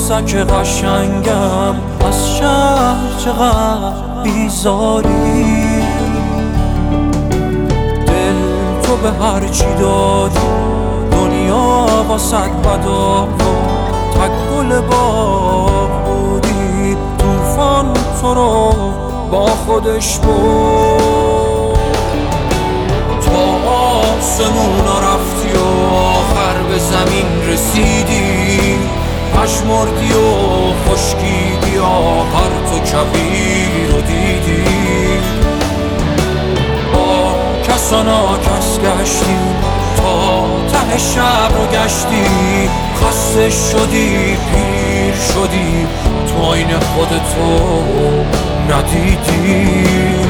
عروسک قشنگم، از شهر چقدر بیزاری. دل تو به هرچی دادی، دنیا واسط بدا تک گل باغ بودی. طوفان تو رو با خودش برد، تا آسمونا رفتی و آخر به زمین رسیدی. پشمردی و خشکیدی، آخر تو کویر رو دیدی. با کس و ناکس گشتی، تا ته شب رو گشتی. خسته شدی، پیر شدی، تو آینه خودتو ندیدی.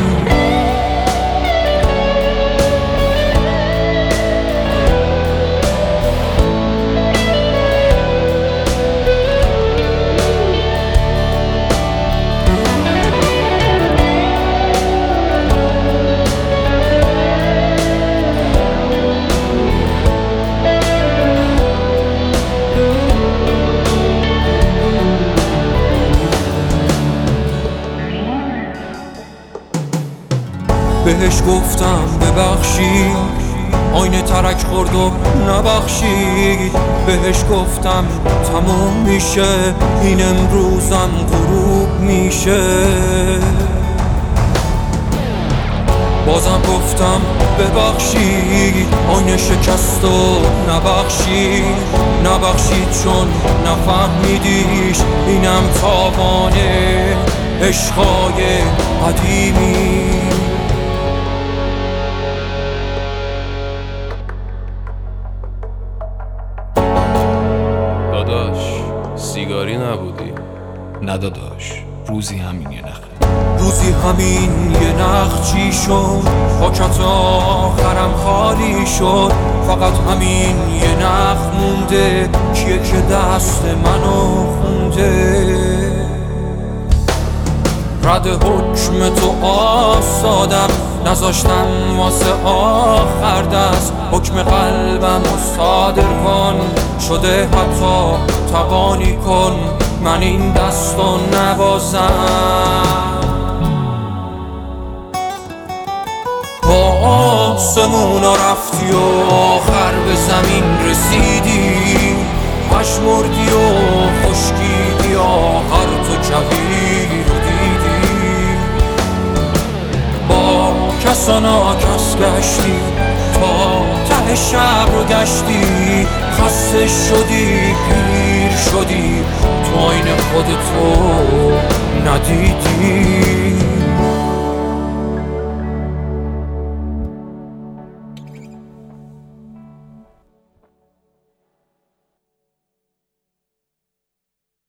بهش گفتم ببخشید، آینه ترک خورد و نبخشید. بهش گفتم تموم میشه، این امروزم غروب میشه. بازم گفتم ببخشید، آینه شکست و نبخشید چون نفهمیدیش. اینم تاوانه عشقای قدیمی. داداش سیگاری نبودی؟ نه داداش، روزی همین یه نخ. روزی همین یه نخ چی شد؟ پاکت آخرم خالی شد. فقط همین یه نخ مونده، کیه که دست منو خونده. رد حکم تو آسادم، نذاشتم واسه آخر دست. حکم قلبم رو صادر کن، شده حتی توانی کن. من این دستو نبازم. با آسمونا رفتی و آخر به زمین رسیدی. پشمردی و خشکیدی، آخر تو کویر رو دیدی. با کس و ناکس گشتی، تا ته شب رو گشتی. خسته شدی، پیر شدی، تو آینه خودتو ندیدی.